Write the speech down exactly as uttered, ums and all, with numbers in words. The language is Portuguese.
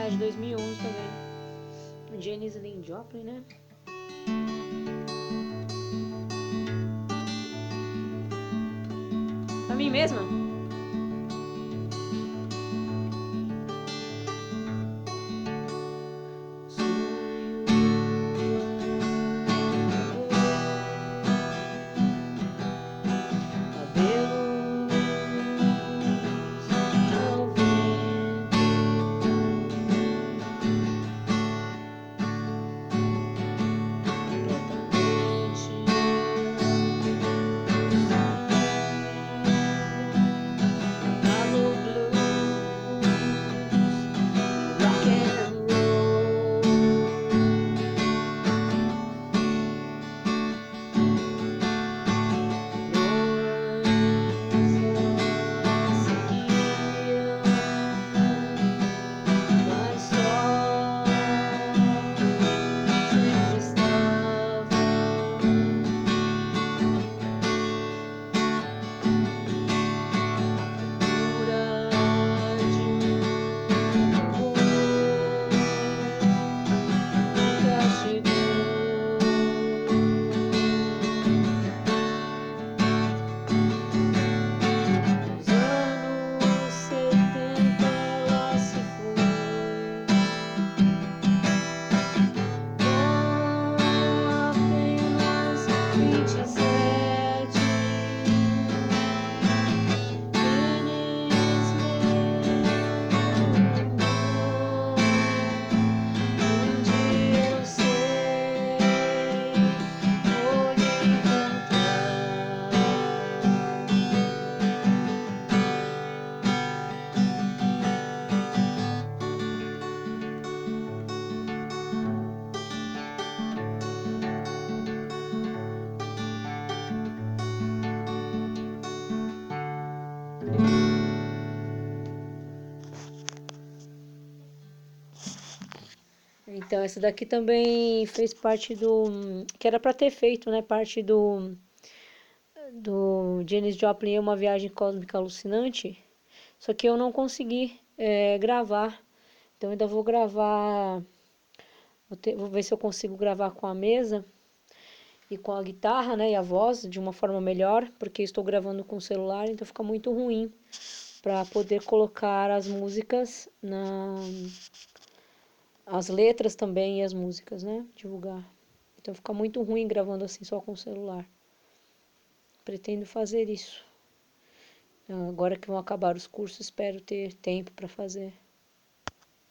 é de dois mil e onze também. Janis Lynn Joplin, né? Pra mim mesma? Então, essa daqui também fez parte do... que era pra ter feito, né? Parte do... do Janis Joplin, Uma Viagem Cósmica Alucinante. Só que eu não consegui é, gravar. Então, ainda vou gravar... Vou, ter, vou ver se eu consigo gravar com a mesa e com a guitarra, né? E a voz de uma forma melhor. Porque estou gravando com o celular, então fica muito ruim para poder colocar as músicas na... as letras também e as músicas, né? Divulgar. Então fica muito ruim gravando assim só com o celular. Pretendo fazer isso. Agora que vão acabar os cursos, espero ter tempo para fazer.